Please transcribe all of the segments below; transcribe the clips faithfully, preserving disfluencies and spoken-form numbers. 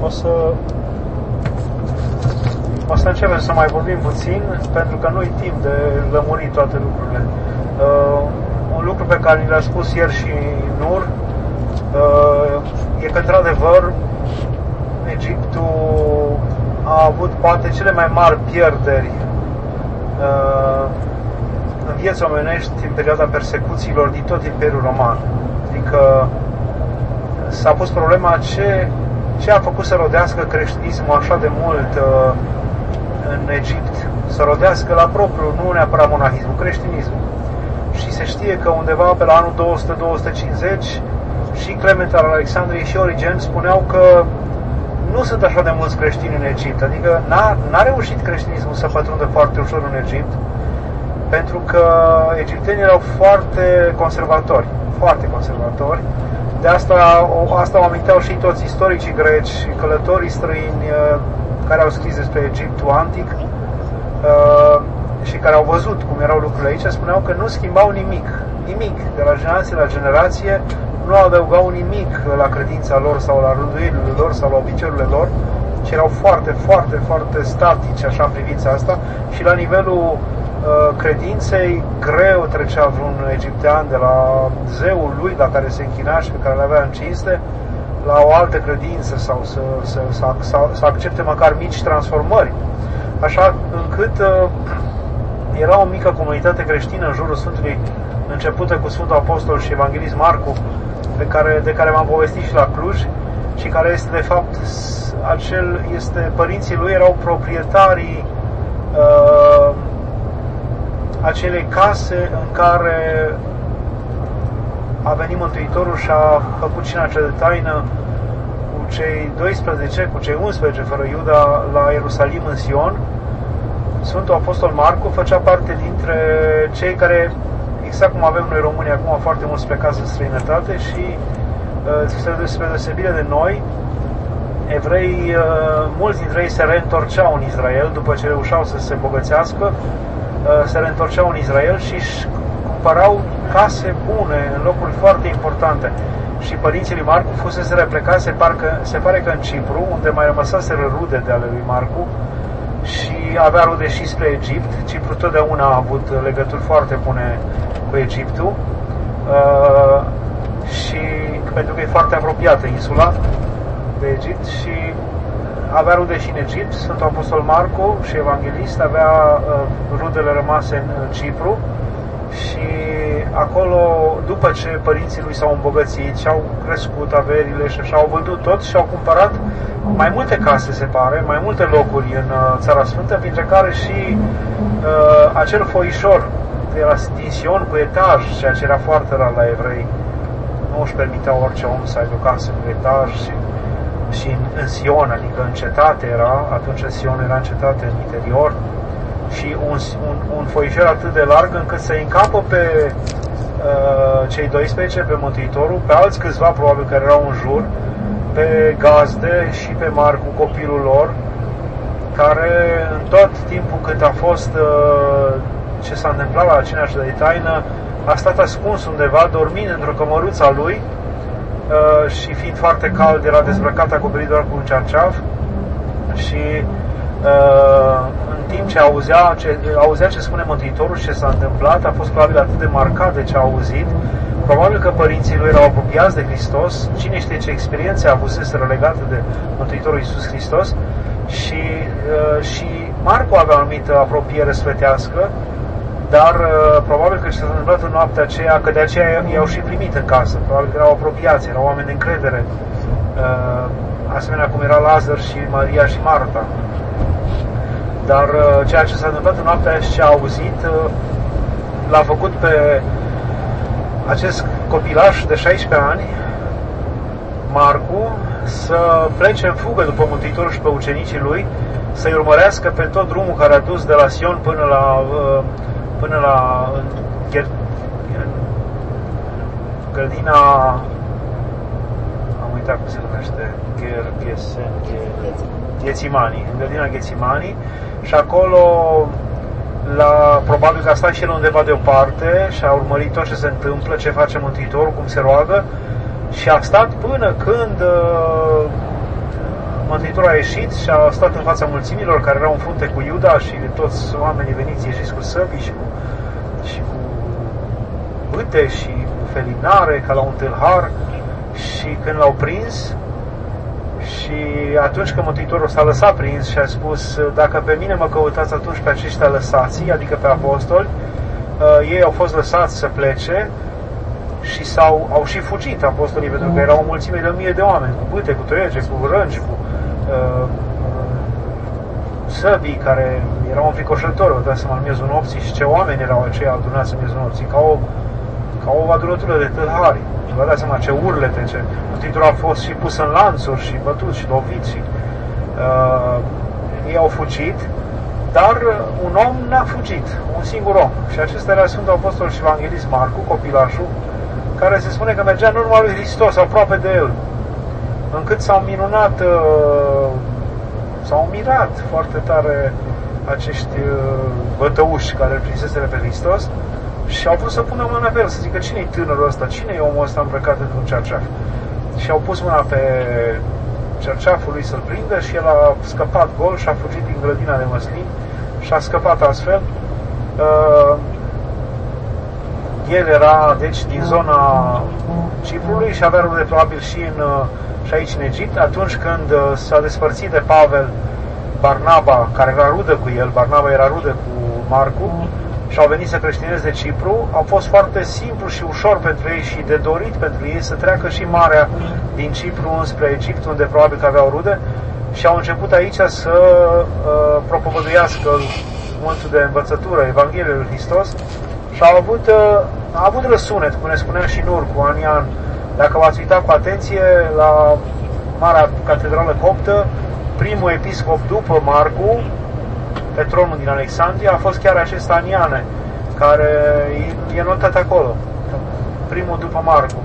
O să o să începem să mai vorbim puțin, pentru că nu-i timp de lămurit toate lucrurile. Uh, un lucru pe care ni l-a spus ieri și Nur uh, e că, într-adevăr, Egiptul a avut poate cele mai mari pierderi uh, în vieța omenești în perioada persecuțiilor din tot Imperiul Roman. Adică s-a pus problema ce, ce a făcut să rodească creștinismul așa de mult uh, în Egipt, să rodească la propriu, nu neapărat monahismul, creștinismul. Și se știe că undeva pe la anul două sute - două sute cincizeci și Clement al Alexandriei și Origen spuneau că nu sunt așa de mulți creștini în Egipt, adică n-a, n-a reușit creștinismul să pătrundă foarte ușor în Egipt, pentru că egiptenii erau foarte conservatori, foarte conservatori. De asta, o, asta o aminteau și toți istoricii greci și călătorii străini care au scris despre Egiptul antic uh, și care au văzut cum erau lucrurile aici, spuneau că nu schimbau nimic, nimic, de la generație la generație, nu adăugau nimic la credința lor sau la rânduielile lor sau la obiceiurile lor, ci erau foarte, foarte, foarte statici așa în privința asta și la nivelul uh, credinței greu trecea vreun egiptean de la zeul lui la care se închina și pe care le avea în cinste la o altă credință sau să, să, să, să, să accepte măcar mici transformări. Așa încât uh, era o mică comunitate creștină în jurul Sfântului, începută cu Sfântul Apostol și Evanghelist Marcu, pe care, de care m-am povestit și la Cluj, și care este de fapt acel, este, părinții lui erau proprietarii uh, acelei case în care a venit Mântuitorul și a făcut cina cea de taină cu cei doisprezece, cu cei unsprezece fără Iuda la Ierusalim în Sion. Sfântul Apostol Marcu făcea parte dintre cei care, exact cum avem noi români acum, foarte mulți plecați în străinătate și spre deosebire de noi, evrei, mulți dintre ei se reîntorceau în Israel după ce reușeau să se bogățească, se reîntorceau în Israel și își cumpărau case bune în locuri foarte importante. Și părinții lui Marcu fusese replecați, se, parcă, se pare că în Cipru, unde mai rămăsaseră rude de ale lui Marcu și avea rude și spre Egipt. Cipru totdeauna a avut legături foarte bune cu Egiptul uh, și pentru că e foarte apropiată insula de Egipt și avea rude și în Egipt. Sfântul Apostol Marcu și Evanghelist avea uh, rudele rămase în uh, Cipru și acolo, după ce părinții lui s-au îmbogățit și au crescut averile și așa, au vândut tot și au cumpărat mai multe case, se pare, mai multe locuri în uh, Țara Sfântă, printre care și uh, acel foișor de la din Sion cu etaj, ceea ce era foarte rar la evrei. Nu își permitea orice om să aibă o casă cu etaj și, și în, în Sion, adică în cetate era, atunci în Sion era în cetate în interior, și un, un, un foișor atât de larg încât să încapă pe uh, cei doisprezece, pe Mântuitorul, pe alți câțiva probabil care erau în jur, pe gazde și pe Marcu, copilul lor, care în tot timpul cât a fost uh, ce s-a întâmplat la cina de taină, a stat ascuns undeva, dormind într-o cămăruță a lui uh, și fiind foarte cald, era dezbrăcat, acoperit doar cu un cearceaf și uh, în timp ce auzea ce, auzea ce spune Mântuitorul și ce s-a întâmplat, a fost probabil atât de marcat de ce a auzit, probabil că părinții lui erau apropiați de Hristos, cine știe ce experiențe avuseseră legate de Mântuitorul Iisus Hristos și, uh, și Marcu avea o anumită apropiere sfetească, dar uh, probabil că ce s-a întâmplat în noaptea aceea, că de aceea i-au și primit în casă, probabil că erau apropiați, erau oameni de încredere, uh, asemenea cum era Lazar și Maria și Marta. Dar uh, ceea ce s-a întâmplat în noaptea și ce a auzit, uh, l-a făcut pe acest copilaș de șaisprezece ani, Marcu, să plece în fugă după Mântuitorul și pe ucenicii lui, să-i urmărească pe tot drumul care a dus de la Sion până la uh, până la în, în grădina, am uitat cum se numește, Ghețimani, în grădina Ghețimani, și acolo la, probabil că a stat și el undeva deoparte și a urmărit tot ce se întâmplă, ce face Mântuitorul, cum se roagă, și a stat până când uh, Mântuitorul a ieșit și a stat în fața mulțimilor care erau în frunte cu Iuda și toți oamenii veniți ieșiți cu săbii și cu, și cu bâte și cu felinare ca la un tâlhar, și când l-au prins, și atunci când Mântuitorul s-a lăsat prins și a spus: dacă pe mine mă căutați, atunci pe aceștia lăsați, adică pe apostoli, ei au fost lăsați să plece și s-au, au și fugit apostolii, pentru că erau o mulțime de o mie de oameni, cu bâte, cu toiege, cu rângi, cu uh, săbii care erau înfricoșători, vă dați seama, în miezul nopții, și ce oameni erau aceia adunați în miezul nopții, ca o, ca o adunătură de tâlhari. Vă dați seama ce urlete, ce Mântuitorul a fost și pus în lanțuri și bătut și lovit și uh, ei au fugit, dar un om n-a fugit, un singur om, și acesta era Sfântul Apostol și Evanghelist Marcu, copilașul, care se spune că mergea în urma lui Hristos, aproape de el, încât s-au minunat, uh, s-au mirat foarte tare acești uh, bătăuși care îl prinseseră pe Hristos și au vrut să pună mâna pe el, să zică: cine-i tânărul ăsta, cine-i omul ăsta îmbrăcat într-un cerceaf? Și au pus mâna pe cerceaful lui să-l prindă și el a scăpat gol și a fugit din grădina de măslin și a scăpat astfel. Uh, el era, deci, din zona Ciprului și avea rude probabil și, în, și aici în Egipt. Atunci când s-a despărțit de Pavel, Barnaba, care era rudă cu el, Barnaba era rudă cu Marcu, și au venit să creștineze Cipru, au fost foarte simplu și ușor pentru ei și de dorit pentru ei să treacă și marea din Cipru înspre Egipt, unde probabil că aveau rude, și au început aici să uh, propovăduiască cuvântul de învățătură, Evanghelia lui Hristos, și au avut, uh, a avut răsunet, cum ne spuneam și în urmă, anii an. Dacă v-ați uitat cu atenție la Marea Catedrală Coptă, primul episcop după Marcu, pe tronul din Alexandria, a fost chiar acest Aniane, care e notat acolo, primul după Marcu.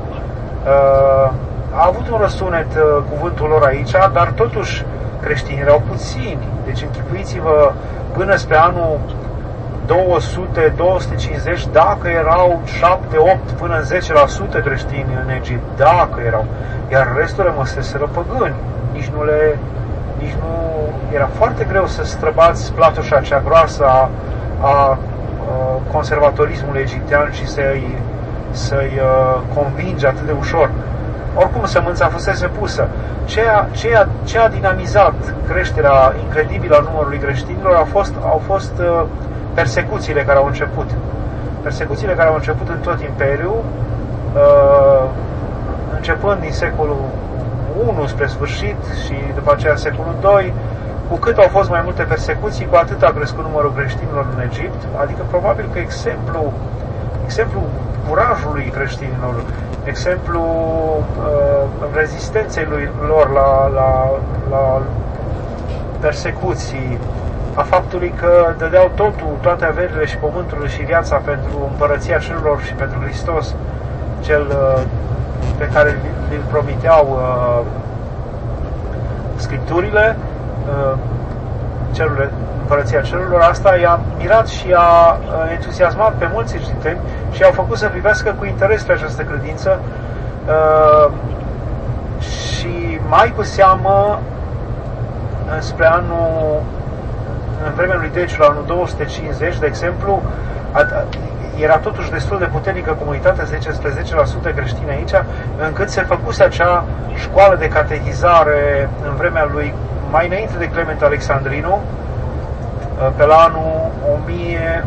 A avut un răsunet cuvântul lor aici, dar totuși creștinii erau puțini. Deci închipuiți-vă, până spre anul două sute - două sute cincizeci, dacă erau șapte - opt până în zece la sută creștini în Egipt, dacă erau, iar restul rămăseseră păgâni. Nici nu le nici nu era foarte greu să străbați platoșa cea groasă a, a, a conservatorismului egiptean și să-i, să-i a, convinge atât de ușor. Oricum, sămânța fusese pusă. Ce a, ce a, ce a dinamizat creșterea incredibilă a numărului creștinilor au fost, au fost a, persecuțiile care au început. Persecuțiile care au început în tot Imperiul, a, începând din secolul unu spre sfârșit și după aceea secolul doi, cu cât au fost mai multe persecuții, cu atât a crescut numărul creștinilor în Egipt, adică probabil că exemplu, exemplu curajului creștinilor, exemplu uh, rezistenței lui, lor la, la, la persecuții, a faptului că dădeau totul, toate averile și pământul și viața pentru împărăția cerurilor și pentru Hristos, cel uh, pe care îl promiteau uh, Scripturile, uh, cerurile, împărăția cerurilor. Asta i-a mirat și a uh, entuziasmat pe mulți egipteni și i-au făcut să privească cu interes pe această credință uh, și mai cu seamă spre anul, în vremea lui Deciu, la anul două sute cincizeci, de exemplu, a, a, era totuși destul de puternică comunitatea, zece spre zece la sută creștini aici, încât se făcuse acea școală de catehizare în vremea lui, mai înainte de Clement Alexandrinu, pe la anul o mie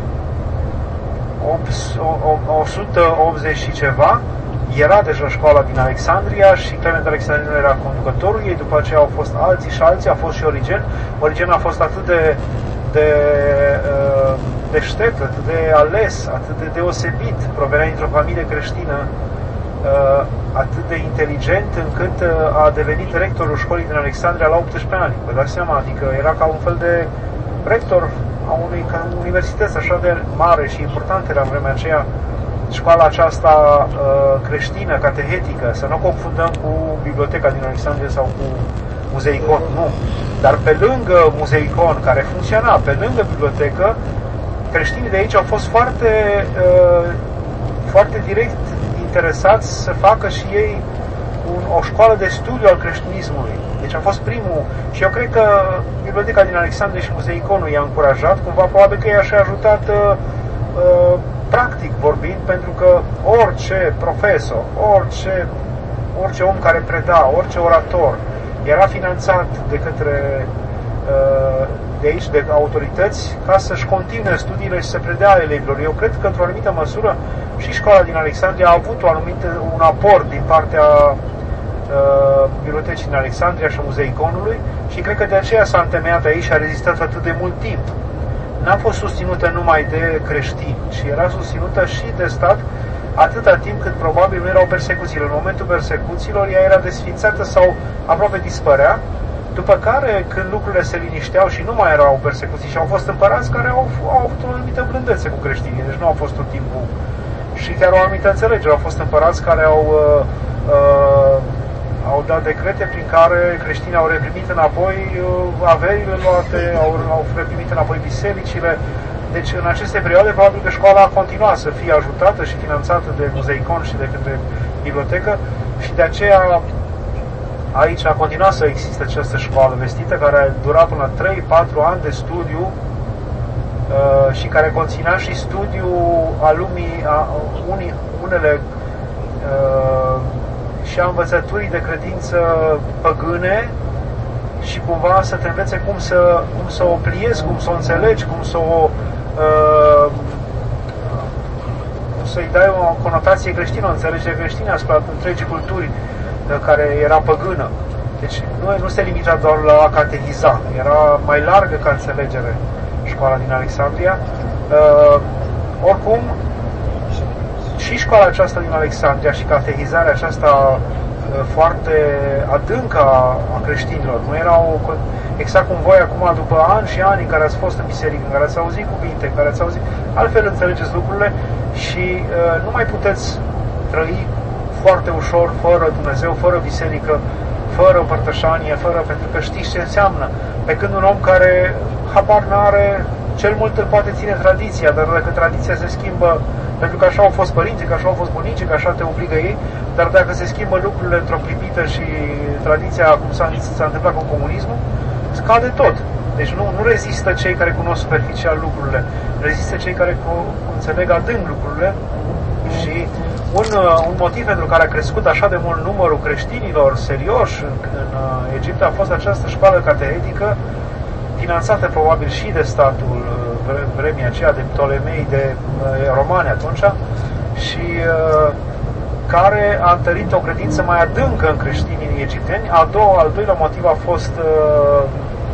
o sută optzeci și ceva, era deja școala din Alexandria și Clement Alexandrinu era conducătorul ei, după aceea au fost alții și alții, a fost și Origen. Origen a fost atât de, de uh, deștept, atât de ales, atât de deosebit, provenea dintr-o familie creștină, uh, atât de inteligent, încât uh, a devenit rectorul școlii din Alexandria la optsprezece ani. Vă dați seama, adică era ca un fel de rector a unei universități așa de mare și importante era în vremea aceea școala aceasta uh, creștină, catehetică, să nu o confundăm cu biblioteca din Alexandria sau cu Muzeicon, nu. Dar pe lângă Muzeicon, care funcționa, pe lângă bibliotecă, creștinii de aici au fost foarte, uh, foarte direct interesați să facă și ei un, o școală de studiu al creștinismului. Deci a fost primul, și eu cred că Biblioteca din Alexandria și Muzeiconul i-a încurajat, cumva probabil că i-a și ajutat uh, uh, practic vorbind, pentru că orice profesor, orice, orice om care preda, orice orator era finanțat de către uh, de aici, de autorități, ca să-și continue studiile și să predea elevilor. Eu cred că, într-o anumită măsură, și școala din Alexandria a avut o anumită, un aport din partea uh, Bibliotecii din Alexandria și a Muzeiconului și cred că de aceea s-a întemeiat aici și a rezistat atât de mult timp. N-a fost susținută numai de creștini, ci era susținută și de stat atâta timp cât probabil nu erau persecuțiile. În momentul persecuțiilor ea era desfințată sau aproape dispărea, după care, când lucrurile se linișteau și nu mai erau persecuții și au fost împărați care au, au avut o anumită blândețe cu creștinii, deci nu au fost tot timpul, și chiar o anumită înțelegere. Au fost împărați care au, uh, uh, au dat decrete prin care creștinii au reprimit înapoi uh, averile luate, au, au reprimit înapoi bisericile. Deci, în aceste perioade, probabil că școala a continuat să fie ajutată și finanțată de Muzeicon și de către bibliotecă și de aceea aici a continuat să existe această școală vestită, care a durat până trei patru ani de studiu uh, și care conținea și studiu a lumii, a, unii, unele uh, și a învățăturii de credință păgâne și cumva să te învețe cum să, cum să o pliezi, cum să o înțelegi, cum să o uh, cum să-i dai o conotație creștină, o înțelegere creștină asupra întregii culturi care era păgână. Deci nu, nu se limita doar la a catehiza, era mai largă ca înțelegere școala din Alexandria. Uh, oricum, și școala aceasta din Alexandria și catehizarea aceasta uh, foarte adâncă a, a creștinilor, nu erau exact cum voi acum, după ani și ani în care ați fost în biserică, în care ați auzit cuvinte, în care ați auzit, altfel înțelegeți lucrurile și uh, nu mai puteți trăi foarte ușor, fără Dumnezeu, fără biserică, fără împărtășanie, fără, pentru că știți ce înseamnă. Pe când un om care habar n-are, cel mult îl poate ține tradiția, dar dacă tradiția se schimbă, pentru că așa au fost părinții, că așa au fost bunicii, că așa te obligă ei, dar dacă se schimbă lucrurile într-o clipită și tradiția, cum s-a, s-a întâmplat cu comunismul, scade tot. Deci nu, nu rezistă cei care cunosc superficial lucrurile, rezistă cei care înțeleg adânc lucrurile și Un, un motiv pentru care a crescut așa de mult numărul creștinilor serioși în, în Egipt a fost această școală catehetică, finanțată probabil și de statul vremii aceea, de Ptolemei, de romani atunci, și uh, care a întărit o credință mai adâncă în creștinii egipteni. Al, doua, al doilea motiv a fost uh,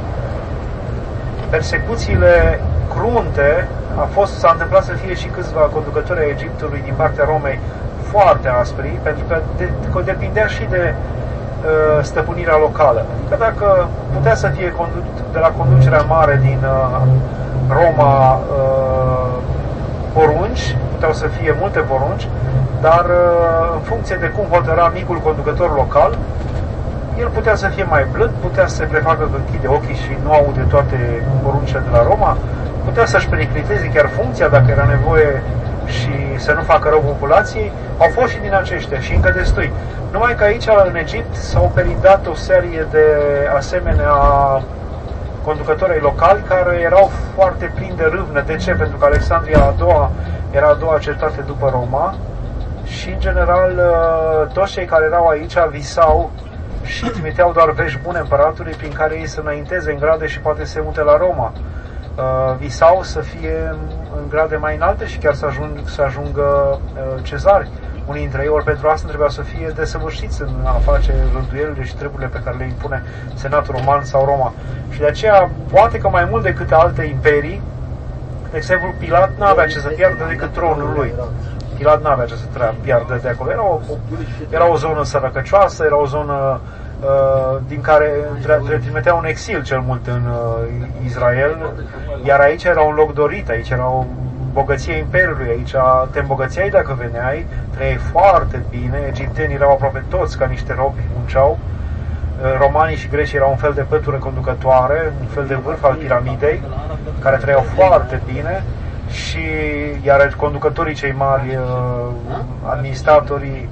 persecuțiile crunte. A fost, s-a întâmplat să fie și câțiva conducători ai Egiptului din partea Romei foarte aspri, pentru că, de, că depindea și de uh, stăpânirea locală. Adică dacă putea să fie condu- de la conducerea mare din uh, Roma uh, porunci, puteau să fie multe porunci, dar uh, în funcție de cum hotăra micul conducător local, el putea să fie mai blând, putea să se prefacă că închide ochii și nu aude toate poruncile de la Roma, putea să-și pericliteze chiar funcția dacă era nevoie și să nu facă rău populației. Au fost și din aceștia și încă destui. Numai că aici, în Egipt, s-au perindat o serie de asemenea conducători locali care erau foarte plini de râvnă. De ce? Pentru că Alexandria a doua era a doua cetate după Roma și, în general, toți cei care erau aici visau și trimiteau doar vești bune împăratului prin care ei să înainteze în grade și poate se mute la Roma. Uh, visau să fie în grade mai înalte și chiar să, ajung, să ajungă uh, cezari. Unii dintre ei, ori pentru asta trebuia să fie desăvârșiți în a face rânduielile și treburile pe care le impune Senatul Roman sau Roma. Și de aceea, poate că mai mult decât alte imperii, de exemplu, Pilat n-avea ce să piardă decât tronul lui. Pilat n-avea ce să piardă de acolo. Era o, era o zonă sărăcăcioasă, era o zonă uh, din care le trimitea un exil cel mult în uh, Israel, iar aici era un loc dorit, aici era o bogăție imperiului, aici te îmbogățeai dacă veneai, trăiai foarte bine, egiptenii erau aproape toți ca niște robi, munceau, romanii și grecii erau un fel de pătură conducătoare, un fel de vârf al piramidei, care trăiau foarte bine, și iar conducătorii cei mari, administratorii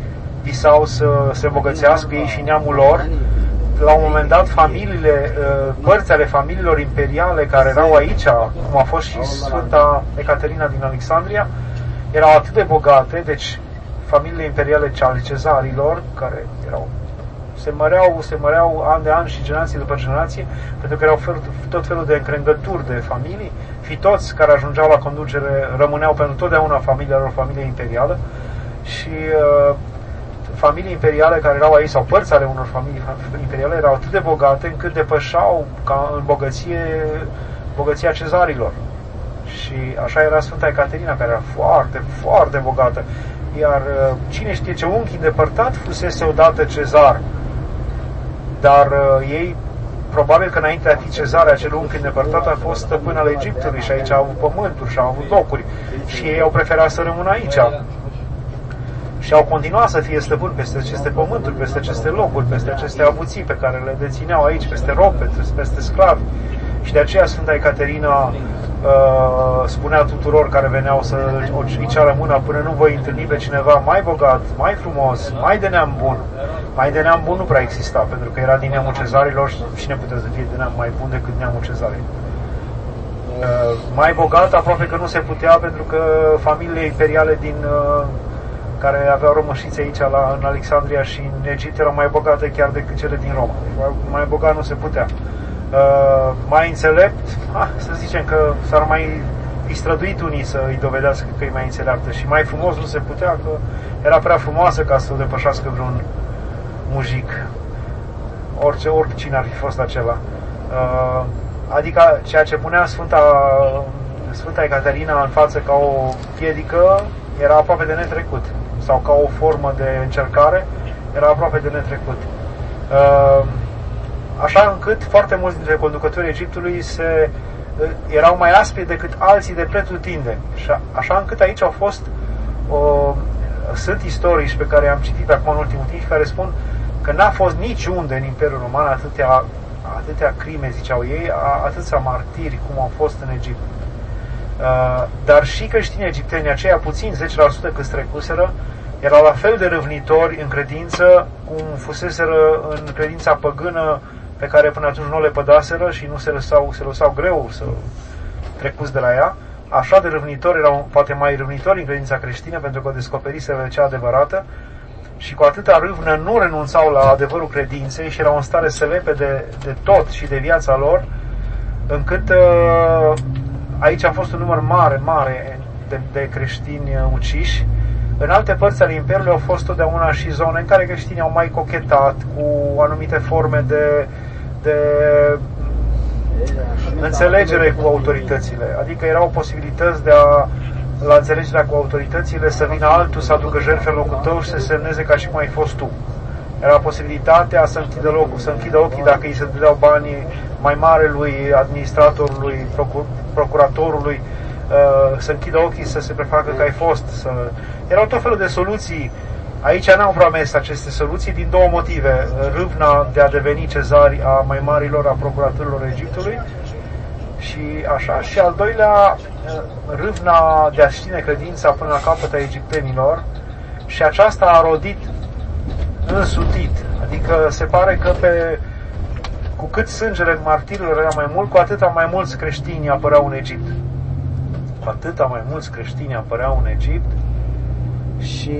visau să se îmbogățească ei și neamul lor. La un moment dat, familiile, părți ale familiilor imperiale care erau aici, cum a fost și Sfânta Ecaterina din Alexandria, erau atât de bogate, deci familiile imperiale ale cezarilor, care erau, se măreau, se măreau an de an și generație după generație, pentru că erau fel, tot felul de încrengături de familii, și toți care ajungeau la conducere rămâneau pentru totdeauna familia lor, familie imperială, și uh, familii imperiale care erau aici, sau părți ale unor familii imperiale, erau atât de bogate încât depășeau ca în bogăție, bogăția cezarilor. Și așa era Sfânta Ecaterina, care era foarte, foarte bogată. Iar cine știe ce unchi îndepărtat fusese odată cezar, dar uh, ei, probabil că înainte de a fi cezar, acel unchi îndepărtat a fost stăpân al Egiptului și aici au avut pământuri și au avut locuri și ei au preferat să rămână aici. Și au continuat să fie stăpâni peste aceste pământuri, peste aceste locuri, peste aceste avuții pe care le dețineau aici, peste robe, peste sclavi. Și de aceea Sfânta Ecaterina uh, spunea tuturor care veneau să îi ceară mâna: până nu voi întâlni pe cineva mai bogat, mai frumos, mai de neam bun. Mai de neam bun nu prea exista, pentru că era din neamul cezarilor și cine putea să fie de neam mai bun decât neamul cezarilor. Uh, mai bogat aproape că nu se putea, pentru că familiile imperiale din... Uh, care aveau rămășițe aici la, în Alexandria și în Egipt erau mai bogate chiar decât cele din Roma. Mai bogat nu se putea. Uh, mai înțelept, ah, să zicem că s-ar mai fi străduit unii să îi dovedească că e mai înțeleaptă, și mai frumos nu se putea, că era prea frumoasă ca să o depășească vreun mujic, orice, oricine ar fi fost acela. Uh, adică ceea ce punea Sfânta, Sfânta Ecaterina în față ca o piedică era aproape de netrecut, sau ca o formă de încercare era aproape de netrecut. Așa încât foarte mulți dintre conducătorii Egiptului se, erau mai aspri decât alții de pretutindeni. Și așa încât aici au fost o, sunt istorici pe care am citit acum în ultimul timp care spun că n-a fost niciunde în Imperiul Roman atâtea, atâtea crime, ziceau ei, atâția martiri cum au fost în Egipt. Uh, dar și creștinii egipteni, aceia puțin, zece la sută cât trecuseră, erau la fel de râvnitori în credință cum fuseseră în credința păgână pe care până atunci nu le pădaseră și nu se lăsau, se lăsau greu să trecuți de la ea. Așa de râvnitori erau, poate mai râvnitori în credința creștină, pentru că o descoperiseră cea adevărată și cu atâta râvnă nu renunțau la adevărul credinței și erau în stare să lepe de, de tot și de viața lor, încât uh, aici a fost un număr mare, mare de, de creștini uciși. În alte părți ale Imperiului au fost totdeauna și zone în care creștinii au mai cochetat cu anumite forme de, de înțelegere cu autoritățile. Adică erau posibilități de a, la înțelegerea cu autoritățile, să vină altul să aducă jertfe în locul tău și să semneze ca și cum ai fost tu. Era posibilitatea să închidă locul, să închidă ochii dacă îi se dădeau banii mai marelui administratorului, procur, procuratorului, uh, să închidă ochii, să se prefacă că ai fost. Să... Erau tot felul de soluții. Aici n-au promis aceste soluții din două motive. Râvna de a deveni cezari a mai marilor, a procuratorilor Egiptului, și așa, și al doilea, râvna de a-și ține credința până la capăt a egiptenilor, și aceasta a rodit însutit. Adică se pare că pe, cu cât sângele martirilor era mai mult, cu atâta mai mulți creștini apăreau în Egipt. Cu atâta mai mulți creștini apăreau în Egipt. Și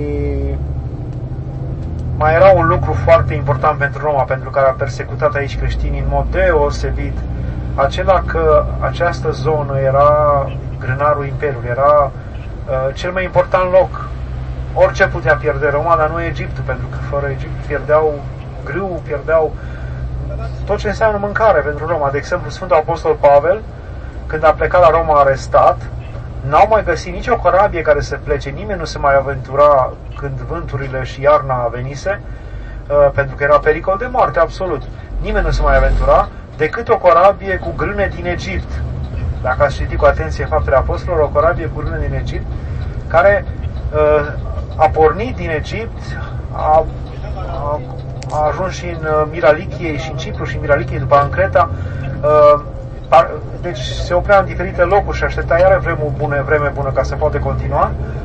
mai era un lucru foarte important pentru Roma, pentru care a persecutat aici creștinii în mod deosebit, acela că această zonă era grânarul Imperiului, era uh, cel mai important loc. Orice putea pierde Roma, dar nu Egiptul, pentru că fără Egipt pierdeau grâu, pierdeau tot ce înseamnă mâncare pentru Roma. De exemplu, Sfântul Apostol Pavel, când a plecat la Roma arestat, n-au mai găsit nicio corabie care să plece, nimeni nu se mai aventura când vânturile și iarna venise, uh, pentru că era pericol de moarte absolut. Nimeni nu se mai aventura decât o corabie cu grâne din Egipt. Dacă ați citit cu atenție Faptele Apostolilor, o corabie cu grâne din Egipt, care uh, a pornit din Egipt, a, a, a ajuns și în Miralichiei, și în Cipru, și în Miralichiei, după în Creta. Uh, Deci se oprea în diferite locuri și aștepta iară vreme bună, vreme bună ca să poate continua.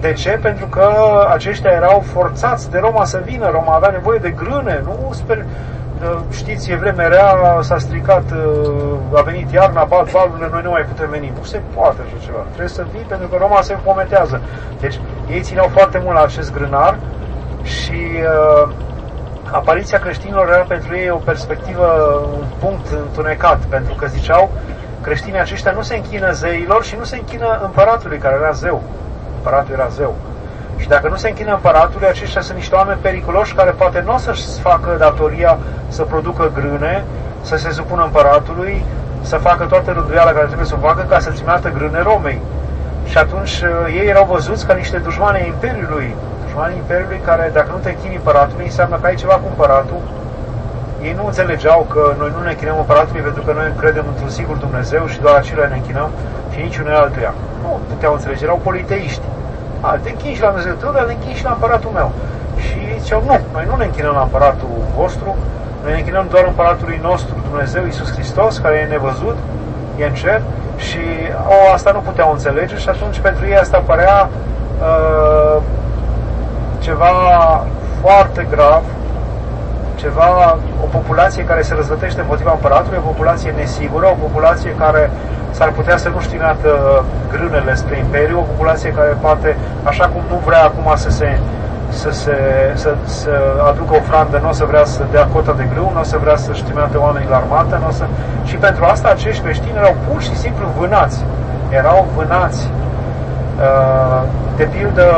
De ce? Pentru că aceștia erau forțați de Roma să vină. Roma avea nevoie de grâne, nu sper... Știți, e vreme rea, s-a stricat, a venit iarna, bat valurile, noi nu mai putem veni. Nu se poate așa ceva. Trebuie să vii pentru că Roma se fometează. Deci ei țineau foarte mult la acest grânar și uh, apariția creștinilor era pentru ei o perspectivă, un punct întunecat, pentru că ziceau, creștinii aceștia nu se închină zeilor și nu se închină împăratului care era zeu. Împăratul era zeu. Și dacă nu se închină împăratului, aceștia sunt niște oameni periculoși care poate nu o să-și facă datoria să producă grâne, să se supună împăratului, să facă toată rânduiala care trebuie să o facă ca să țimeată grâne Romei. Și atunci ei erau văzuți ca niște dușmani ai Imperiului. Dușmanii Imperiului care, dacă nu te închini împăratului, înseamnă că ai ceva cu împăratul. Ei nu înțelegeau că noi nu ne închinăm împăratului pentru că noi credem într-un singur Dumnezeu și doar acelea ne închinăm și niciunul altuia. Nu puteau înțelege, erau politeiști. A, te închini și la Dumnezeu tău, dar te închini și la împăratul meu. Și ziceau, nu, noi nu ne închinăm la împăratul vostru, noi ne închinăm doar împăratului nostru, Dumnezeu Iisus Hristos, care e nevăzut, e în cer, și o, asta nu puteau înțelege și atunci pentru ei asta părea uh, ceva foarte grav, ceva, o populație care se răzvătește împotriva împăratului, o populație nesigură, o populație care s-ar putea să nu-și trimeată grânele spre Imperiu, o populație care poate, așa cum nu vrea acum să se, să, se, să, să aducă ofrandă, nu o să vrea să dea cota de grâu, nu o să vrea să-și trimeată oamenii la armată, nu o să... și pentru asta acești creștini erau pur și simplu vânați. Erau vânați. De pildă,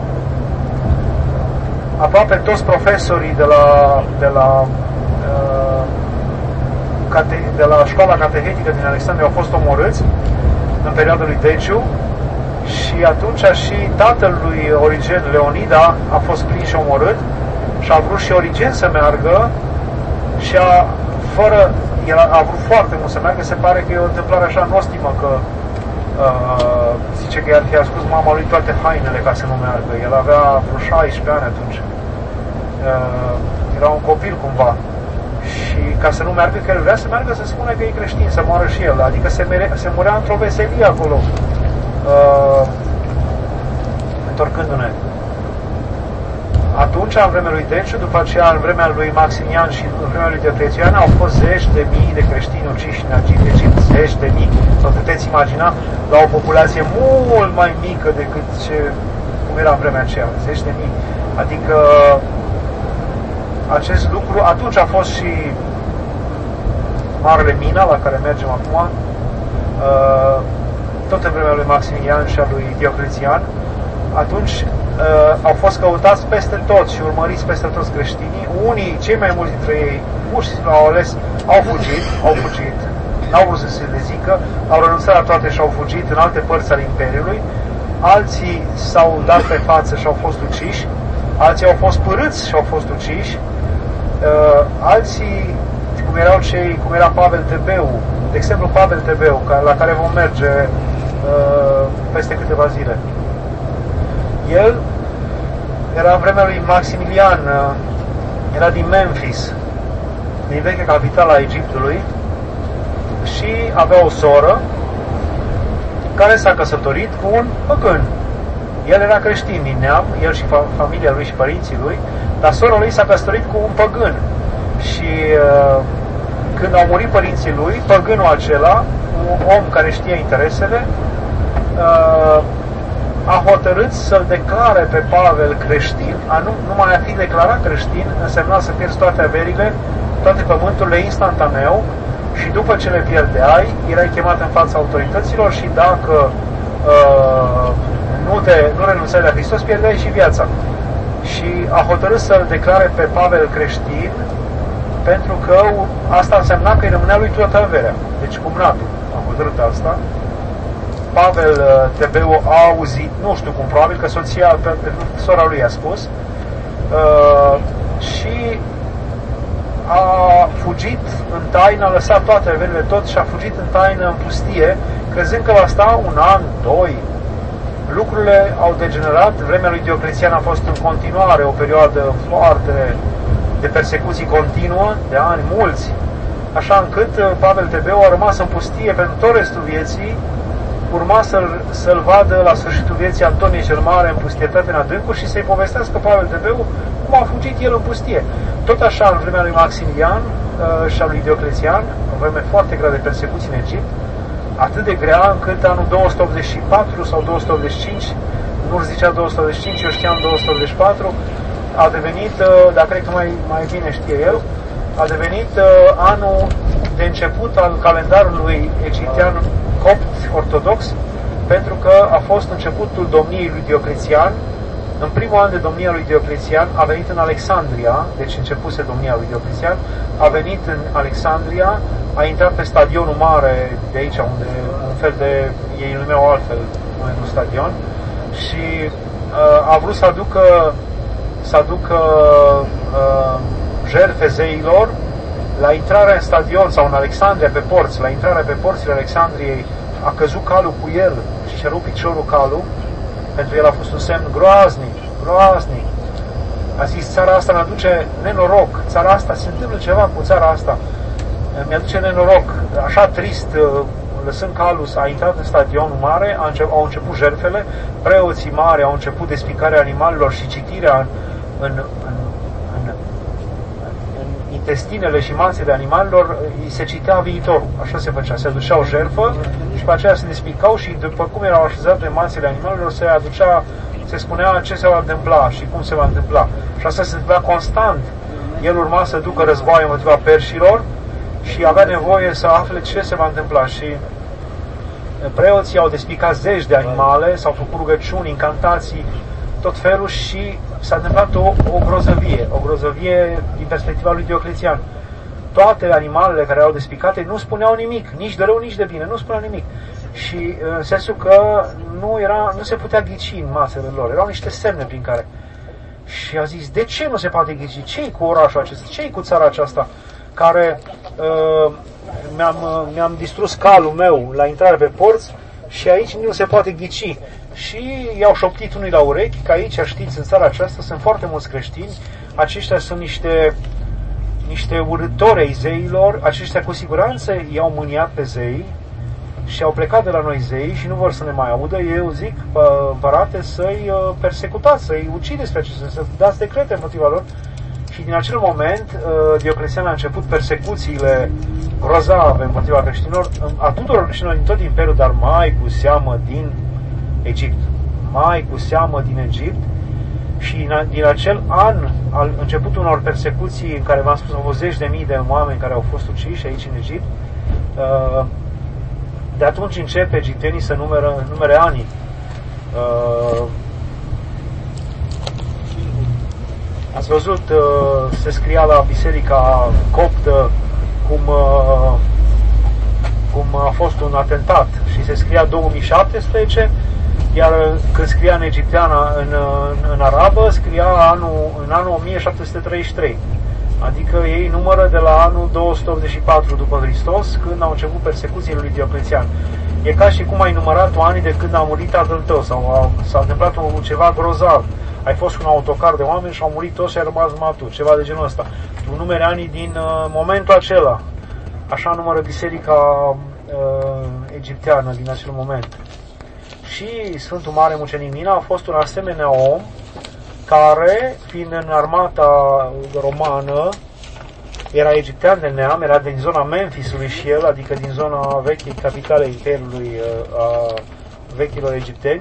aproape toți profesorii de la, de la de la școala catehetică din Alexandria au fost omorâți în perioada lui Deciu și atunci și tatăl lui Origen, Leonida, a fost prins și omorât și a vrut și Origen să meargă și a, fără, el a, a vrut foarte mult să meargă, se pare că e o întâmplare așa nostimă că uh, zice că i-ar fi ascuns mama lui toate hainele ca să nu meargă. El avea vreo șaisprezece ani atunci. Uh, era un copil cumva. Și ca să nu meargă, că el vrea să meargă, să spună că e creștin, să moară și el. Adică se, mere, se murea într-o veselie acolo, uh, întorcându-ne. Atunci, în vremea lui Deciu, după aceea, în vremea lui Maximian și în vremea lui Diocletian, au fost zeci de mii de creștini uciși în Egipt, zeci de mii. Vă puteți imagina, la o populație mult mai mică decât ce, cum era în vremea aceea, zeci de mii. Adică acest lucru, atunci a fost și Marele Mina, la care mergem acum, tot în vremea lui Maximilian și a lui Diocletian. Atunci au fost căutați peste tot și urmăriți peste toți creștinii. Unii, cei mai mulți dintre ei, pur și simplu au ales, au fugit, au fugit, n-au vrut să se le zică, au renunțat la toate și au fugit în alte părți ale Imperiului. Alții s-au dat pe față și au fost uciși, alții au fost părâți și au fost uciși. Uh, alții, cum erau cei, cum era Pavel Tebeu, de exemplu Pavel Tebeu, la care vom merge uh, peste câteva zile. El era în vremea lui Maximilian, uh, era din Memphis, din vechea capitală a Egiptului, și avea o soră care s-a căsătorit cu un păgân. El era creștin din neam, el și fa- familia lui și părinții lui, dar sora lui s-a căsătorit cu un păgân. Și uh, când au murit părinții lui, păgânul acela, un om care știe interesele, uh, a hotărât să-l declare pe Pavel creștin. A nu, nu mai a fi declarat creștin însemna să pierzi toate averile, toate pământurile instantaneu, și după ce le pierdeai, erai chemat în fața autorităților și dacă uh, nu, te, nu renunțai la Hristos, pierdeai și viața. Și a hotărât să-l declare pe Pavel creștin, pentru că asta însemna că îi rămânea lui toată averea. Deci cumnatul a hotărât asta. Pavel Tebeu a auzit, nu știu cum, probabil că soția, sora lui a spus, uh, și a fugit în taină, a lăsat toate averile tot și a fugit în taină în pustie, crezând că va sta un an, doi. Lucrurile au degenerat. Vremea lui Diocletian a fost în continuare o perioadă foarte de persecuții continuă, de ani mulți, așa încât Pavel Tebeu a rămas în pustie pentru tot restul vieții, urma să-l, să-l vadă la sfârșitul vieții Antonie cel Mare în pustietate, în adâncuri, și să-i povestească Pavel Tebeu cum a fugit el în pustie. Tot așa, în vremea lui Maximian uh, și a lui Dioclețian, în vreme foarte grea de persecuții în Egipt, atât de grea încât anul două sute optzeci și patru sau două sute optzeci și cinci, nu zicea două sute optzeci și cinci, eu știam două sute optzeci și patru, a devenit, uh, dar cred că mai, mai bine știe el, a devenit uh, anul de început al calendarului egiptean copt ortodox, pentru că a fost începutul domniei lui Dioclețian. În primul an de domnia lui Dioclețian a venit în Alexandria, deci începuse domnia lui Dioclețian, a venit în Alexandria, a intrat pe stadionul mare de aici, unde un fel de, ei îl numeau altfel, nu stadion, și uh, a vrut să aducă să aducă uh, jertfe zeilor. La intrarea în stadion sau în Alexandria pe porți, la intrarea pe porțile Alexandriei, a căzut calul cu el și și-a rupt piciorul calul. Pentru el a fost un semn groaznic, groaznic. A zis, țara asta ne aduce nenoroc, țara asta, se întâmplă ceva cu țara asta, mi-aduce nenoroc. Așa trist, lăsând calul, a intrat în stadionul mare, au început jertfele, preoții mari au început despicarea animalelor și citirea în, în, în, în, în intestinele și mațele animalelor, îi se citea viitorul. Așa se făcea, se aducea o jertfă și pe aceea se despicau și după cum erau așezate mațele animalelor, se aducea, se spunea ce se va întâmpla și cum se va întâmpla. Și asta se întâmpla constant. El urma să ducă război împotriva perșilor și avea nevoie să afle ce se va întâmpla. Și preoții au despicat zeci de animale, s-au făcut rugăciuni, incantații, tot felul, și s-a întâmplat o, o grozăvie, o grozăvie din perspectiva lui Dioclețian. Toate animalele care erau despicate nu spuneau nimic, nici de rău, nici de bine, nu spuneau nimic. Și în sensul că nu, era, nu se putea ghici în masele lor, erau niște semne prin care. Și a zis, de ce nu se poate ghici? Ce-i cu orașul acesta? Ce-i cu țara aceasta care uh, mi-am, mi-am distrus calul meu la intrare pe porți și aici nu se poate ghici? Și i-au șoptit unii la urechi că aici, știți, în țara aceasta sunt foarte mulți creștini, aceștia sunt niște, niște urâtori ai zeilor, aceștia cu siguranță i-au mâniat pe zei și au plecat de la noi zei și nu vor să ne mai audă. Eu zic, împărate, să-i persecutați, să-i ucideți pe acestea, să dați decrete împotriva lor. Și din acel moment Dioclețian a început persecuțiile grozave împotriva creștinilor, a tuturor creștinilor din tot imperiul, dar mai cu seamă din Egipt, mai cu seamă din Egipt. Și din acel an, al începutul unor persecuții în care, v-am spus, au fost zeci de mii de oameni care au fost uciși aici în Egipt, de atunci începe egiptenii să numere, numere anii. Ați văzut, se scria la biserica coptă cum, cum a fost un atentat și se scria două mii șaptesprezece, iar când scria în egipteană, în, în, în arabă, scria anul, în anul o mie șapte sute treizeci și trei. Adică ei numără de la anul două sute optzeci și patru după Hristos, când au început persecuțiile lui Dioclețian. E ca și cum ai numărat anii de când a murit tatăl tău, sau a, s-a întâmplat un, ceva grozav. Ai fost cu un autocar de oameni și au murit toți și ai rămas numai tu, ceva de genul ăsta. Tu numeri anii din uh, momentul acela. Așa numără biserica uh, egipteană din acel moment. Și Sfântul Mare Mucenic Mina a fost un asemenea om care, fiind în armata romană, era egiptean de neam, era din zona Memphisului și el, adică din zona vechii capitale Imperiului, a vechilor egipteni,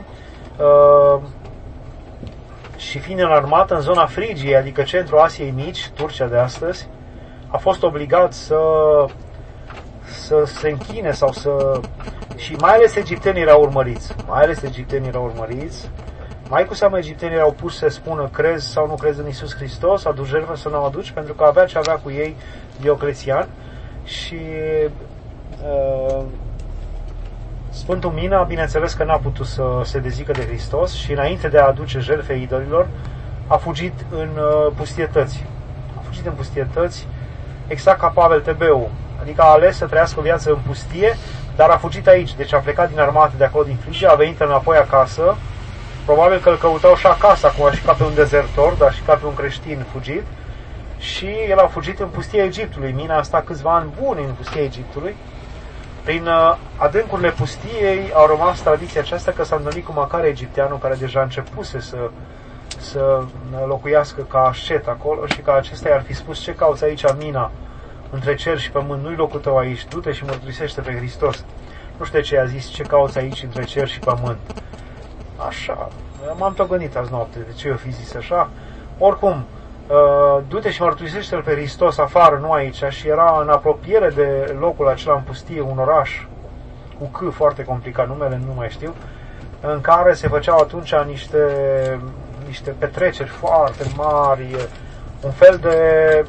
și fiind în armată în zona Frigiei, adică centrul Asiei Mici, Turcia de astăzi, a fost obligat să să se închine sau să... Și mai ales egiptenii erau urmăriți. Mai ales egiptenii erau urmăriți. Mai cu seamă egiptenii erau puși să spună crezi sau nu crezi în Iisus Hristos, aduci jertfă sau nu aduci, pentru că avea ce avea cu ei Dioclețian. Și uh, Sfântul Mina, bineînțeles că n-a putut să se dezică de Hristos și înainte de a aduce jertfe idolilor, a fugit în uh, pustietăți. A fugit în pustietăți, exact ca Pavel Tebeu. Adică a ales să trăiască o viață în pustie, dar a fugit aici. Deci a plecat din armată de acolo, din Frigia, a venit înapoi acasă. Probabil că îl căutau și acasă, acum și ca pe un dezertor, dar și ca pe un creștin fugit. Și el a fugit în pustia Egiptului. Mina a stat câțiva ani buni în pustia Egiptului. Prin adâncurile pustiei au rămas tradiția aceasta că s-a întâlnit cu Macare egipteanul, care deja începuse să, să locuiască ca ascet acolo și că acesta i-ar fi spus: ce cauți aici, mina, între cer și pământ, nu-i locul tău aici, du-te și mărturisește pe Hristos. Nu știu de ce i-a zis: ce cauți aici între cer și pământ. Așa, m-am tot gândit azi noapte de ce eu fi zis așa. Oricum, Uh, du-te și mărturisește-L pe Hristos afară, nu aici. Și era în apropiere de locul acela în pustie, un oraș cu C, foarte complicat, numele nu mai știu, în care se făceau atunci niște, niște petreceri foarte mari, un fel de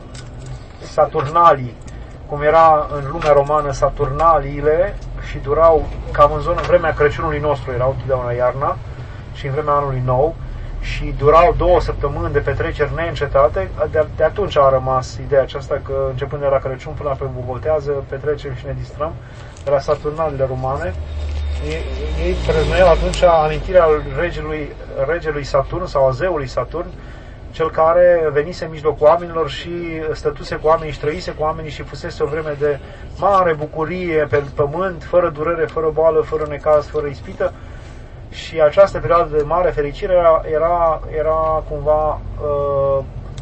saturnalii, cum era în lumea romană saturnaliile, și durau cam în zonă, în vremea Crăciunului nostru, erau totdeauna iarna și în vremea anului nou, și durau două săptămâni de petreceri neîncetate. De, de atunci a rămas ideea aceasta că începând de la Crăciun până pe Bobotează petrecem și ne distrăm, de la saturnalile romane. Ei, ei prăznuiau atunci amintirea regelui, regelui Saturn sau a zeului Saturn, cel care venise în mijlocul oamenilor și stătuse cu oamenii și trăise cu oamenii și fusese o vreme de mare bucurie pe pământ, fără durere, fără boală, fără necaz, fără ispită. Și această perioadă de mare fericire era, era, era cumva uh,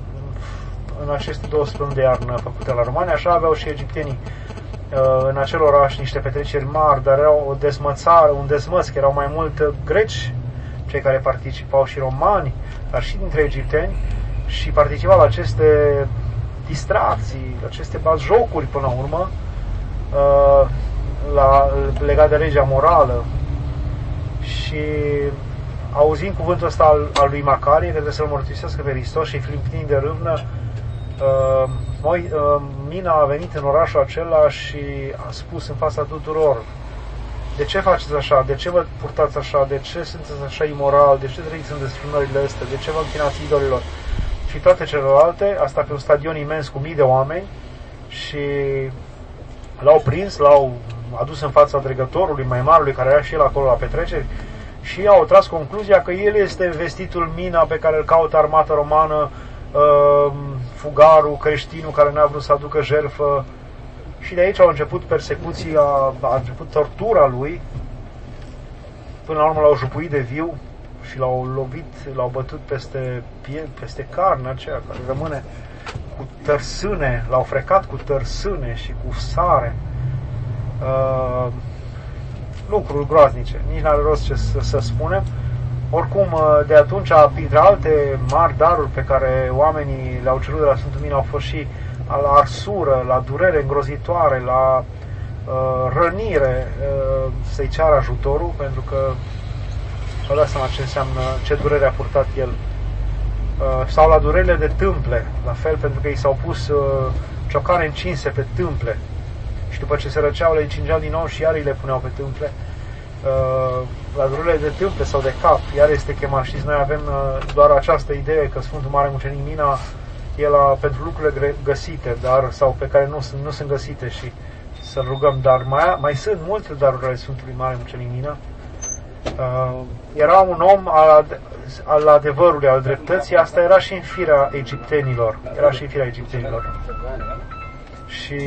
în aceste două săptămâni de iarnă făcute la romani. Așa aveau și egiptenii uh, în acel oraș niște petreceri mari, dar erau o dezmățare, un dezmăț, că erau mai mult greci cei care participau și romani, dar și dintre egipteni, și participau la aceste distracții, aceste batjocuri până la urmă, uh, la, legat de legea morală. Și auzind cuvântul ăsta al, al lui Macarie, că trebuie să-L mărturisească pe Hristos, și fiind plin de râvnă, uh, moi, uh, Mina a venit în orașul acela și a spus în fața tuturor: de ce faceți așa? De ce vă purtați așa? De ce sunteți așa imoral? De ce trăiți în desfrânările astea? De ce vă închinați idolilor? Și toate celelalte, asta pe un stadion imens cu mii de oameni, și l-au prins, l-au adus în fața dregătorului mai marului, care era și el acolo la petreceri, și au tras concluzia că el este vestitul Mina pe care îl caută armata romană, fugarul, creștinul care n-a vrut să aducă jertfă. Și de aici au început persecuția, a început tortura lui, până la urmă l-au jupuit de viu și l-au lovit, l-au bătut peste, peste carnea aceea care rămâne cu tărsâne, l-au frecat cu tărsâne și cu sare. Uh, lucruri groaznice, nici n-are rost ce să, să spunem. Oricum, de atunci, printre alte mari daruri pe care oamenii le-au cerut de la Sfântul Mina, au fost și la arsură, la durere îngrozitoare, la uh, rănire, uh, să-i ceară ajutorul, pentru că și-au dat seama ce înseamnă, ce durere a purtat el. Uh, sau la durerile de tâmple, la fel, pentru că i s-au pus uh, ciocane încinse pe tâmple și după ce se răceau le încingeau din nou și iar îi le puneau pe tâmple. Uh, la durerile de tâmple sau de cap, iar este chemat. Știți, noi avem uh, doar această idee că Sfântul Mare Mucenic Mina e la, pentru lucrurile găsite, dar, sau pe care nu sunt, nu sunt găsite, și să rugăm. Dar mai, mai sunt multe daruri ale Sfântului Mare Mucenic Mina. Uh, era un om al, al adevărului, al dreptății. Asta era și în firea egiptenilor. Era și în firea egiptenilor. Și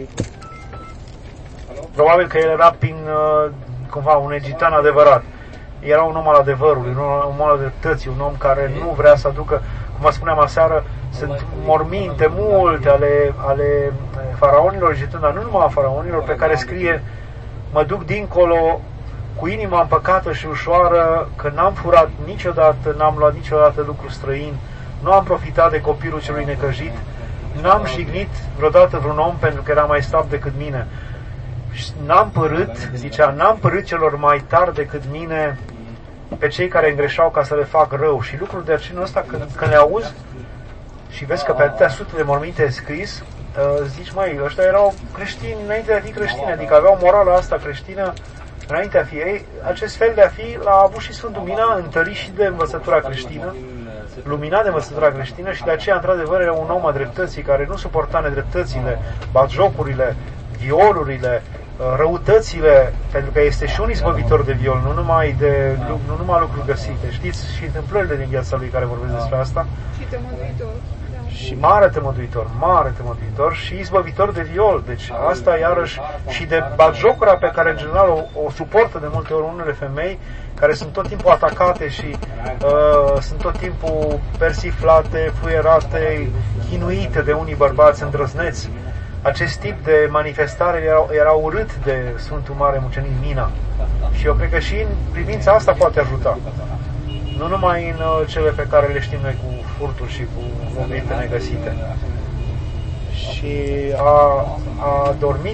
probabil că el era prin uh, cumva un egiptean adevărat. Era un om al adevărului, un om al dreptății, un om care nu vrea să aducă, cum vă spuneam aseară, sunt morminte multe ale, ale faraonilor egipteni, dar nu numai a faraonilor, pe care scrie: mă duc dincolo cu inima împăcată și ușoară, că n-am furat niciodată, n-am luat niciodată lucru străin, nu am profitat de copilul celui necăjit, n-am jignit vreodată vreun om pentru că era mai slab decât mine. N-am părât, zicea, n-am părât celor mai tari decât mine pe cei care îngreșau ca să le fac rău. Și lucruri de genul ăsta, când, când le auzi și vezi că pe atâtea sute de morminte e scris, uh, zici, măi, ăștia erau creștini înainte de a fi creștini, adică aveau morala asta creștină înainte de a fi ei. Acest fel de a fi l-a avut și Sfântul Mina, întărit și de învățătura creștină, luminat de învățătura creștină, și de aceea, într-adevăr, era un om a dreptății, care nu suporta nedreptățile, batjocurile, violurile, răutățile, pentru că este și un izbăvitor de viol, nu numai, de, nu numai lucruri găsite. Știți și întâmplările din viața lui care vorbesc despre asta. Și de mântuitor. și mare tămăduitor, mare tămăduitor și izbăvitor de viol. Deci asta iarăși și de batjocura pe care în general o, o suportă de multe ori unele femei care sunt tot timpul atacate și uh, sunt tot timpul persiflate, fuierate, chinuite de unii bărbați îndrăzneți. Acest tip de manifestare era, era urât de Sfântul Mare Mucenic Mina. Și eu cred că și în privința asta poate ajuta. Nu numai în uh, cele pe care le știm noi cu furturi și cu obiecte negăsite. Și a, a dormit,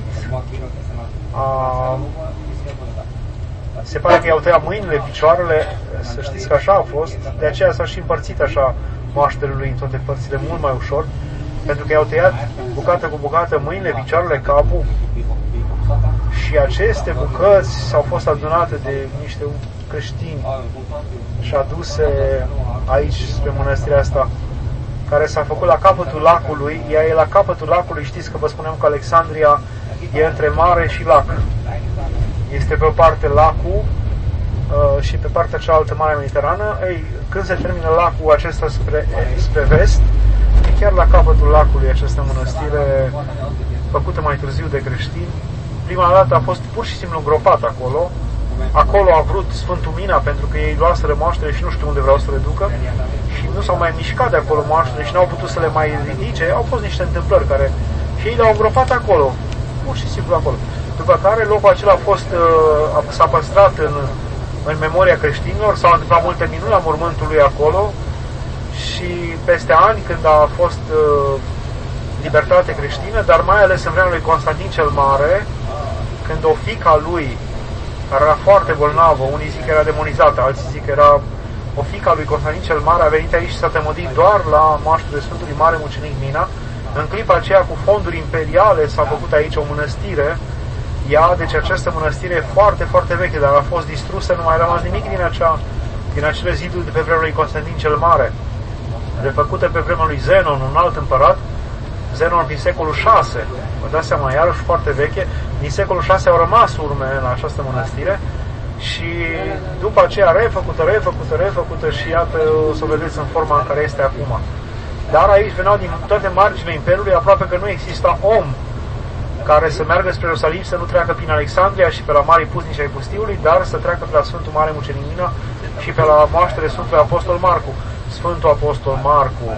a, se pare că i-au tăiat mâinile, picioarele, să știți că așa a fost, de aceea s-a și împărțit așa moaștele lui în toate părțile mult mai ușor, pentru că i-au tăiat bucată cu bucată mâinile, picioarele, capul și aceste bucăți s-au fost adunate de niște creștini și aduse aici spre mănăstirea asta, care s-a făcut la capătul lacului. Ea e la capătul lacului, știți că vă spuneam că Alexandria e între mare și lac. Este pe o parte lacul uh, și pe partea cealaltă Marea Mediterană. Ei, când se termină lacul acesta spre, spre vest, e chiar la capătul lacului această mănăstire făcută mai târziu de creștini. Prima dată a fost pur și simplu îngropat acolo. Acolo a vrut Sfântul Mina, pentru că ei luaseră moaștele și nu știu unde vreau să le ducă și nu s-au mai mișcat de acolo moaștele și n-au putut să le mai ridice. Au fost niște întâmplări care și ei le-au îngropat acolo, pur și simplu acolo. După care locul acela a fost, s-a păstrat în, în memoria creștinilor, s-au întâmplat multe minuni la mormântul lui acolo și peste ani, când a fost libertate creștină, dar mai ales în vremea lui Constantin cel Mare, când o fiica lui, care era foarte bolnavă, unii zic că era demonizată, alții zic că era o fiica lui Constantin cel Mare, a venit aici și s-a temădit doar la moaștele Sfântului Mare Mucenic Mina. În clipa aceea, cu fonduri imperiale, s-a făcut aici o mănăstire. Ea, deci această mănăstire e foarte, foarte veche, dar a fost distrusă, nu mai a rămas nimic din, acea, din acele ziduri de pe vremea lui Constantin cel Mare, refăcute pe vremea lui Zenon, un alt împărat, Zenon din secolul șase, vă dați seama, iarăși foarte veche. Din secolul șase au rămas urme la această mănăstire și după aceea refăcută, refăcută, refăcută și iată o să o vedeți în forma în care este acum. Dar aici veneau din toate marginile Imperiului, aproape că nu exista om care să meargă spre Ierusalim, să nu treacă prin Alexandria și pe la Marii Puznici ai Pustiului, dar să treacă pe la Sfântul Mare Mucenic Mina și pe la moaștele Sfântului Apostol Marcu. Sfântul Apostol Marcu,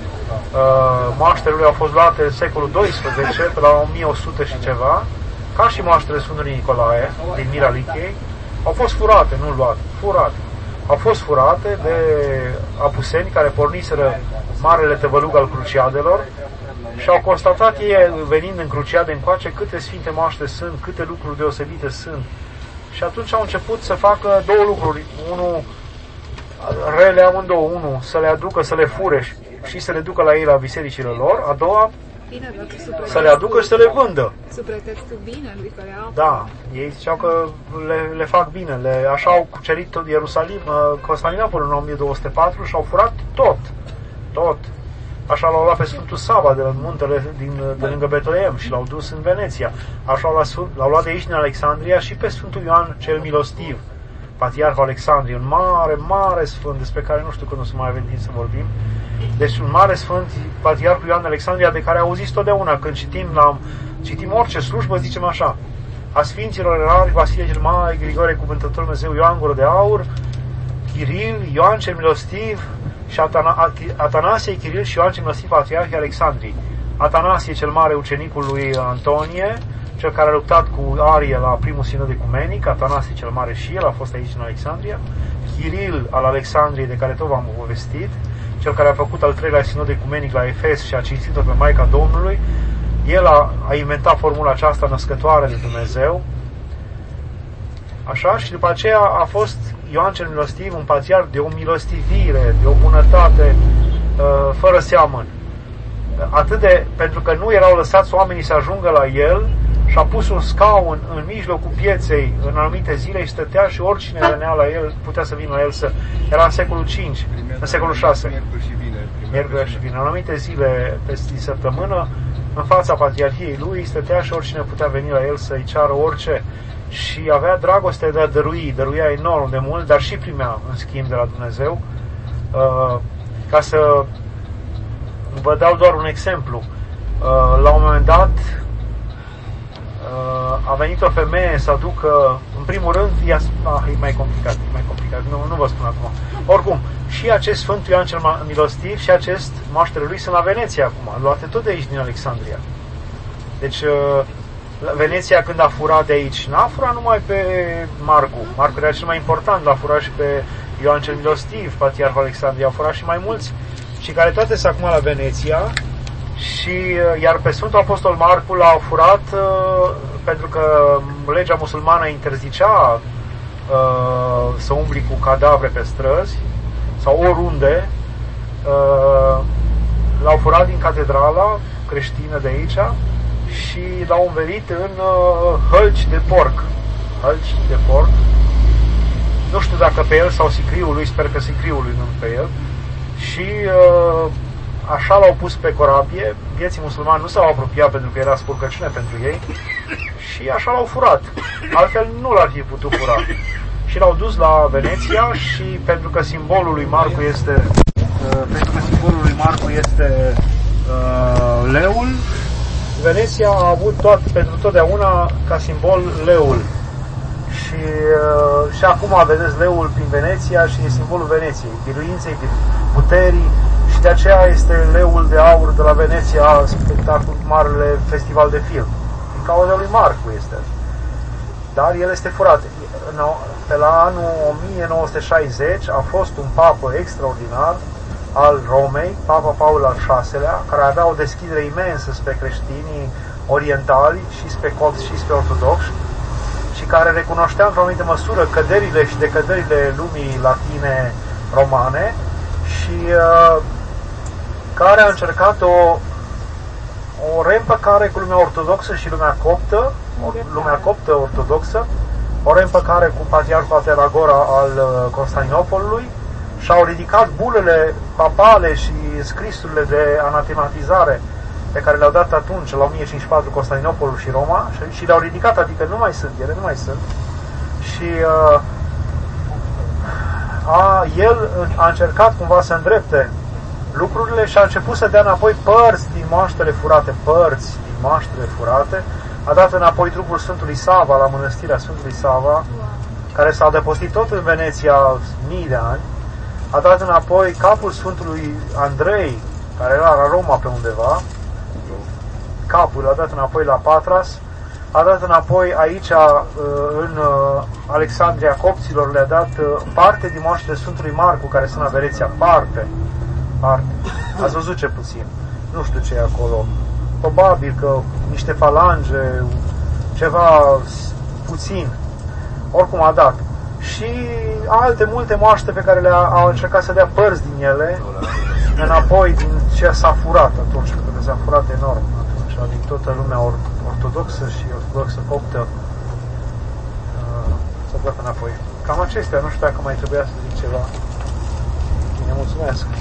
uh, moaștele lui au fost luate în secolul doisprezece, pe la o mie o sută și ceva, ca și moaștele Sfântului Nicolae, din Mira Lichiei, au fost furate, nu luate, furate. Au fost furate de apuseni care porniseră marele tăvălug al cruciadelor și au constatat ei, venind în cruciade încoace, câte sfinte moaște sunt, câte lucruri deosebite sunt. Și atunci au început să facă două lucruri. Unul, rele amândouă. Unul, să le aducă, să le fure și, și să le ducă la ei la bisericile lor. A doua, bine, să le aducă și să le vândă. Sub pretextul binelui care au. Da, ei ziceau că le, le fac bine. Le, așa au cucerit tot Ierusalim, Constantinopol în o mie două sute patru și au furat tot. Tot. Așa l-au luat pe Sfântul Sava de la muntele din, de lângă Betleem și l-au dus în Veneția. Așa l-au luat, l-au luat de aici din Alexandria și pe Sfântul Ioan cel Milostiv, Patriarhul Alexandriei, un mare, mare sfânt despre care nu știu când o să mai avem timp să vorbim. Deci un mare sfânt, Patriarhul Ioan Alexandria, de care auziți totdeauna când citim, la, citim orice slujbă, zicem așa: a Sfinților Erari, Vasile cel Mare, Grigore Cuvântătorul Dumnezeu, Ioan Gură de Aur, Chiril, Ioan cel Milostiv și Atana, Atanasie, Chiril și Ioan cel Milostiv, Patriarhii Alexandriei. Atanasie cel Mare, ucenicul lui Antonie, cel care a luptat cu Arie la primul sinod ecumenic. Atanasie cel Mare și el a fost aici în Alexandria. Chiril al Alexandriei, de care tot v-am povestit, cel care a făcut al treilea sinod ecumenic la Efes și a cinstit-o pe Maica Domnului. El a, a inventat formula aceasta născătoare de Dumnezeu. Așa, și după aceea a fost Ioan cel Milostiv, un patriarh de o milostivire, de o bunătate uh, fără seamăn. Atât de, pentru că nu erau lăsați oamenii să ajungă la el, și-a pus un scaun în mijlocul pieței în anumite zile și stătea și oricine venea la el, putea să vină la el să... Era în secolul cinci, în secolul șase. Miercuri și vineri. În anumite zile pe săptămână, în fața patriarhiei lui, stătea și oricine putea veni la el să-i ceară orice. Și avea dragoste de a dărui, dăruia enorm de mult, dar și primea în schimb de la Dumnezeu, uh, ca să Vă dau doar un exemplu. La un moment dat a venit o femeie să aducă, în primul rând, ea, ah, e mai complicat, e mai complicat, nu, nu vă spun acum. Oricum, și acest Sfântul Ioan cel Milostiv și acest moaștele lui sunt la Veneția acum, luate tot de aici din Alexandria. Deci, Veneția când a furat de aici, n-a furat numai pe Marcu, Marcu era cel mai important, l-a furat și pe Ioan cel Milostiv, Patriarhul Alexandria, a furat și mai mulți, și care toate sunt acum la Veneția. Și iar pe Sfântul Apostol Marcu l-au furat uh, pentru că legea musulmană interzicea uh, să umbli cu cadavre pe străzi sau oriunde. Uh, l-au furat din catedrala creștină de aici și l-au învelit în uh, hălci de porc. Hălci de porc. Nu știu dacă pe el sau sicriul lui, sper că sicriul lui, nu pe el. Și uh, așa l-au pus pe corabie, vieții musulmani nu s-au apropiat pentru că era spurcăciune pentru ei și așa l-au furat. Altfel nu l-ar fi putut fura. Și l-au dus la Veneția și pentru că simbolul lui Marcu este uh, pentru că simbolul lui Marcu este uh, leul, Veneția a avut tot, pentru totdeauna ca simbol leul. Și, uh, și acum vedeți leul prin Veneția și e simbolul Veneției, biruinței, puterii. Și de aceea este leul de aur de la Veneția, spectacol, marele festival de film. Din cauza lui Marcu este. Dar el este furat. Pe la anul o mie nouă sute șaizeci a fost un papă extraordinar al Romei, Papa Paul al șaselea, care avea o deschidere imensă spre creștinii orientali și spre copți și spre ortodoxi, și care recunoștea într-o anumită măsură căderile și decăderile lumii latine romane și uh, care a încercat o, o reîmpăcare cu lumea ortodoxă și lumea coptă, lumea coptă ortodoxă, o reîmpăcare cu Patriarhul Ateragora al Constantinopolului și au ridicat bulele papale și scrisurile de anatematizare pe care le-au dat atunci, la o mie cincizeci și patru, Constantinopolul și Roma, și, și le-au ridicat, adică nu mai sunt, ele nu mai sunt. Și uh, a, el a încercat cumva să îndrepte lucrurile și a început să dea înapoi părți din moaștele furate, părți din moaștele furate. A dat înapoi trupul Sfântului Sava la mănăstirea Sfântului Sava, care s-a depostit tot în Veneția mii de ani. A dat înapoi capul Sfântului Andrei, care era la Roma pe undeva, capul a dat înapoi la Patras, a dat înapoi aici în Alexandria Copților, le-a dat parte din moaștele Sfântului Marcu, care sunt la Veneția, parte, parte. Ați văzut ce puțin, nu știu ce e acolo, probabil că niște falange, ceva puțin, oricum a dat. Și alte multe moaște pe care le-a încercat să dea părți din ele înapoi din ce s-a furat atunci, pentru că s-a furat enorm atunci, din toată lumea ortodoxă și ortodoxă coptă, s-a dat înapoi. Cam acestea, nu știu dacă mai trebuia să zic ceva. Bine, mulțumesc!